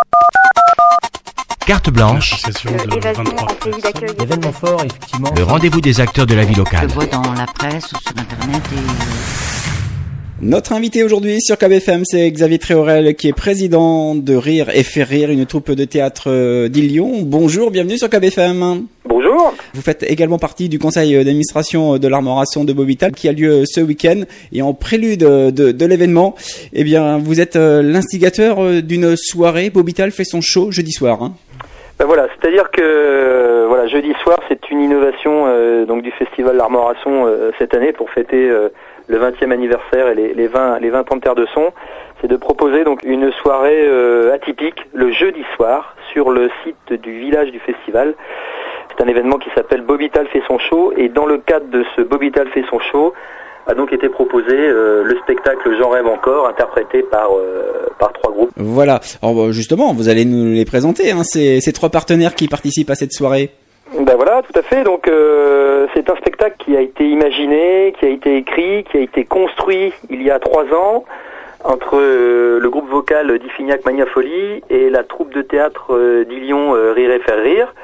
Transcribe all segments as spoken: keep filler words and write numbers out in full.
Carte blanche. Euh, évasion en pays d'accueil. Événement fort, effectivement. Le rendez-vous des acteurs de la vie locale. Je vois dans la presse ou sur internet et... Notre invité aujourd'hui sur K B F M, c'est Xavier Tréorel, qui est président de Rire et Faire Rire, une troupe de théâtre d'Île-Lyon. Bonjour, bienvenue sur K B F M. Bonjour. Vous faites également partie du conseil d'administration de l'Armoration de Bobital qui a lieu ce week-end. Et en prélude de, de l'événement, eh bien, vous êtes l'instigateur d'une soirée. Bobital fait son show jeudi soir. Hein. Ben voilà, c'est-à-dire que euh, voilà, jeudi soir, c'est une innovation euh, donc du festival L'Armoration euh, cette année pour fêter euh, le vingtième anniversaire et les, les vingt les vingt ans de Terre de Son. C'est de proposer donc une soirée euh, atypique le jeudi soir sur le site du village du festival. C'est un événement qui s'appelle Bobital fait son show, et dans le cadre de ce Bobital fait son show a donc été proposé euh, le spectacle J'en rêve encore, interprété par euh, par trois groupes. Voilà. Alors justement, vous allez nous les présenter, hein, ces, ces trois partenaires qui participent à cette soirée. Ben voilà, tout à fait. Donc euh, c'est un spectacle qui a été imaginé, qui a été écrit, qui a été construit il y a trois ans entre euh, le groupe vocal d'Iffignac Magnafolie et la troupe de théâtre euh, d'Île-Lyon euh, Rire et Faire Rire.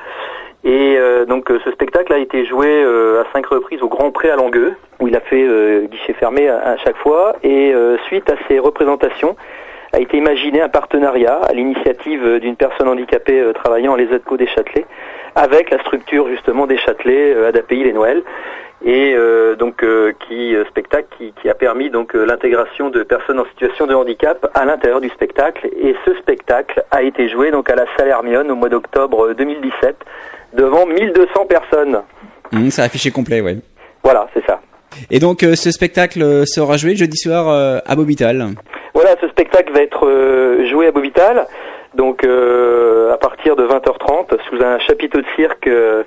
Et euh, donc euh, ce spectacle a été joué euh, à cinq reprises au Grand Pré à Langueux, où il a fait euh, guichet fermé à, à chaque fois. Et euh, suite à ces représentations, a été imaginé un partenariat à l'initiative d'une personne handicapée euh, travaillant à l'E Z C O des Châtelets, avec la structure justement des Châtelets euh, A D A P I les Noël, et euh, donc euh, qui euh, spectacle qui, qui a permis donc euh, l'intégration de personnes en situation de handicap à l'intérieur du spectacle. Et ce spectacle a été joué donc à la Salle Hermione au mois d'octobre deux mille dix-sept devant mille deux cents personnes. Mmh, c'est affiché complet, ouais. Voilà, c'est ça. Et donc euh, ce spectacle sera joué jeudi soir euh, à Bobital. Voilà, ce spectacle va être euh, joué à Bobital, donc euh, à partir de vingt heures trente, sous un chapiteau de cirque euh,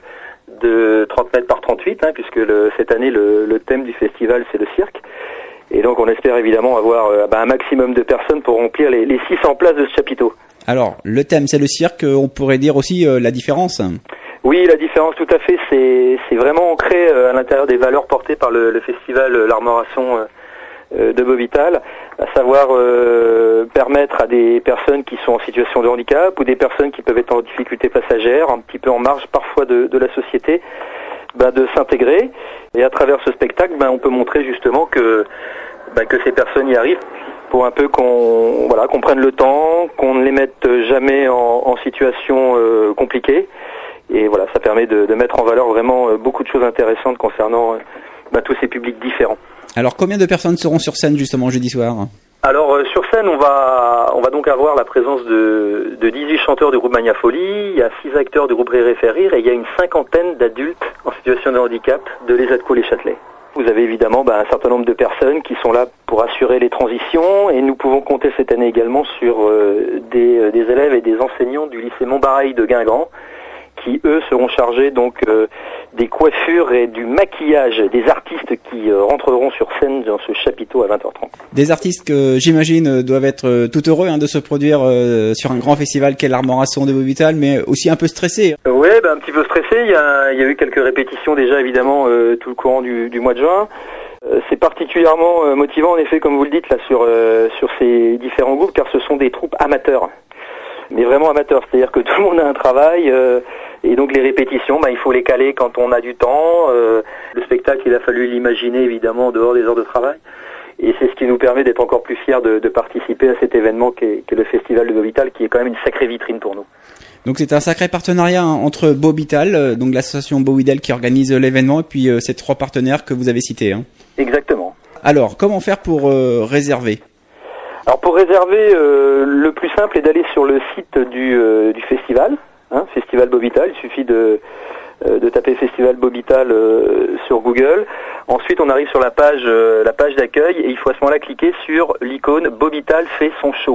de trente mètres par trente-huit, hein, puisque le, cette année le, le thème du festival c'est le cirque. Et donc on espère évidemment avoir euh, bah, un maximum de personnes pour remplir les, les six cents places de ce chapiteau. Alors, le thème c'est le cirque, on pourrait dire aussi euh, la différence. Oui, la différence tout à fait, c'est, c'est vraiment ancré euh, à l'intérieur des valeurs portées par le, le festival euh, L'Armoration euh, de Bobital, à savoir euh, permettre à des personnes qui sont en situation de handicap ou des personnes qui peuvent être en difficulté passagère, un petit peu en marge parfois de, de la société, ben, de s'intégrer. Et à travers ce spectacle, ben, on peut montrer justement que, ben, que ces personnes y arrivent, pour un peu qu'on voilà qu'on prenne le temps, qu'on ne les mette jamais en, en situation euh, compliquée. Et voilà, ça permet de, de mettre en valeur vraiment euh, beaucoup de choses intéressantes concernant euh, ben, tous ces publics différents. Alors combien de personnes seront sur scène justement jeudi soir ? Alors euh, sur scène, on va on va donc avoir la présence de, de dix-huit chanteurs du groupe Magnafolie, il y a six acteurs du groupe Rire et Faire Rire, et il y a une cinquantaine d'adultes en situation de handicap de l'E Z C O les Châtelets. Vous avez évidemment bah, un certain nombre de personnes qui sont là pour assurer les transitions, et nous pouvons compter cette année également sur euh, des, euh, des élèves et des enseignants du lycée Montbareil de Guingamp, qui eux seront chargés donc euh, des coiffures et du maquillage des artistes qui euh, rentreront sur scène dans ce chapiteau à vingt heures trente. Des artistes que j'imagine doivent être euh, tout heureux hein, de se produire euh, sur un grand festival qu'est l'Armoration de Bobital, mais aussi un peu stressés. Euh, oui, bah, un petit peu stressé. Il y a, il y a eu quelques répétitions déjà évidemment euh, tout le courant du, du mois de juin. Euh, c'est particulièrement euh, motivant en effet, comme vous le dites là, sur euh, sur ces différents groupes, car ce sont des troupes amateurs. Mais vraiment amateurs, c'est-à-dire que tout le monde a un travail, euh, et donc les répétitions, bah, il faut les caler quand on a du temps. Euh, le spectacle, il a fallu l'imaginer évidemment en dehors des heures de travail, et c'est ce qui nous permet d'être encore plus fiers de, de participer à cet événement qu'est, qu'est le Festival de Bobital, qui est quand même une sacrée vitrine pour nous. Donc c'est un sacré partenariat hein, entre Bobital, euh, donc l'association Bobital qui organise l'événement, et puis euh, ces trois partenaires que vous avez cités. Hein. Exactement. Alors, comment faire pour euh, réserver ? Alors pour réserver, euh, le plus simple est d'aller sur le site du, euh, du festival, hein, Festival Bobital. Il suffit de, euh, de taper Festival Bobital euh, sur Google. Ensuite, on arrive sur la page, euh, la page d'accueil, et il faut à ce moment-là cliquer sur l'icône Bobital fait son show.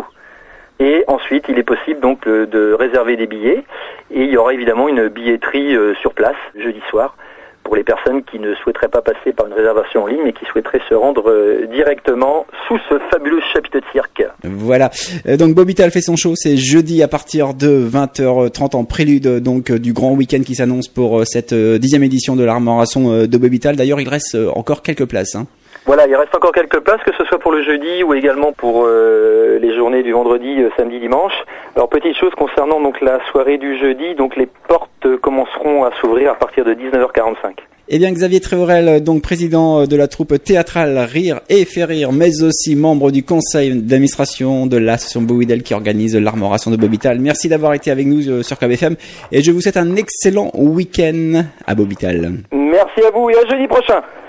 Et ensuite, il est possible donc euh, de réserver des billets, et il y aura évidemment une billetterie euh, sur place jeudi soir, pour les personnes qui ne souhaiteraient pas passer par une réservation en ligne, mais qui souhaiteraient se rendre euh, directement sous ce fabuleux chapiteau de cirque. Voilà. Euh, donc Bobital fait son show, c'est jeudi à partir de vingt heures trente en prélude donc euh, du grand week-end qui s'annonce pour euh, cette euh, dixième édition de l'Armoration euh, de Bobital. D'ailleurs, il reste euh, encore quelques places. Hein. Voilà, il reste encore quelques places, que ce soit pour le jeudi ou également pour euh, les journées du vendredi, euh, samedi, dimanche. Alors, petite chose concernant donc la soirée du jeudi, donc les portes euh, commenceront à s'ouvrir à partir de dix-neuf heures quarante-cinq. Eh bien, Xavier Trévorel, donc président de la troupe théâtrale Rire et Faire Rire, mais aussi membre du conseil d'administration de l'association Bobidel qui organise l'armoration de Bobital. Merci d'avoir été avec nous sur K B F M et je vous souhaite un excellent week-end à Bobital. Merci à vous et à jeudi prochain.